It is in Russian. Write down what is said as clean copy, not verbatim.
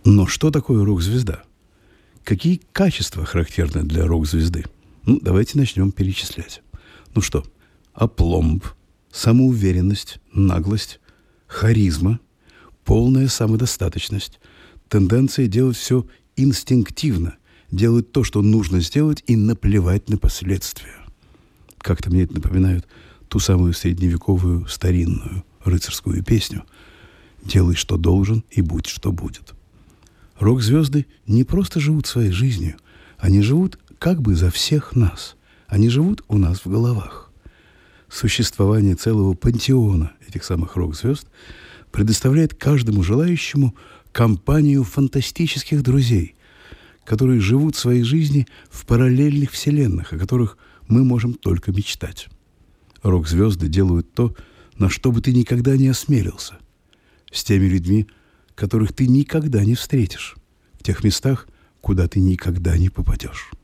Но что такое рок-звезда? Какие качества характерны для рок-звезды? Давайте начнем перечислять. Что? Апломб, самоуверенность, наглость, харизма, полная самодостаточность, тенденция делать все инстинктивно, делать то, что нужно сделать, и наплевать на последствия. Как-то мне это напоминает ту самую средневековую старинную рыцарскую песню «Делай, что должен, и будь, что будет». Рок-звезды не просто живут своей жизнью, они живут как бы за всех нас. Они живут у нас в головах. Существование целого пантеона этих самых рок-звезд предоставляет каждому желающему компанию фантастических друзей, которые живут своей жизни в параллельных вселенных, о которых мы можем только мечтать. Рок-звезды делают то, на что бы ты никогда не осмелился. С теми людьми, которых ты никогда не встретишь. В тех местах, куда ты никогда не попадешь.